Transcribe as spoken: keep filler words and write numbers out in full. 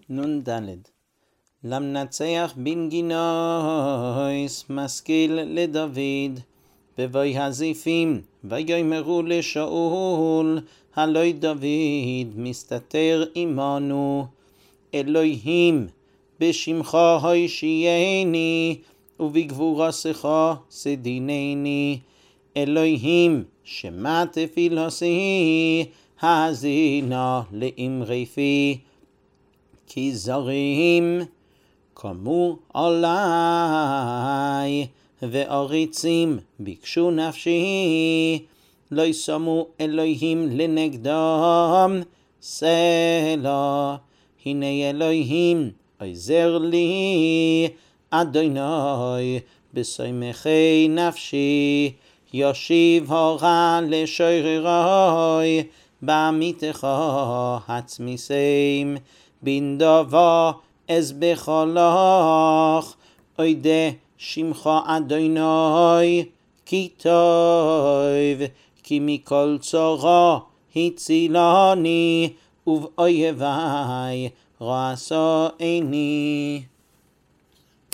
נון דלת. למנצח בנגינויס משכיל לדוד, בבוי הזיפים ויאמרו לשאול, הלוי דוד מסתתר עמנו. אלוהים בשמך הושיעני, ובגבורתך שדינני. אלוהים שמע תפילתי, האזינה לאמרי פי. כי זרים קמו עלי, ועריצים ביקשו נפשי, לא ישמו אלוהים לנגדם. סלה, הנה אלוהים עזר לי, אדוני בשמחי נפשי. ישיב הרע לשוררי, בעמיתך הצמיסים. בן דבר אזבח לך, אודה שמך אדוני. כי טוב, כי מכל צרה הצילני, ובאויבי רע עשני.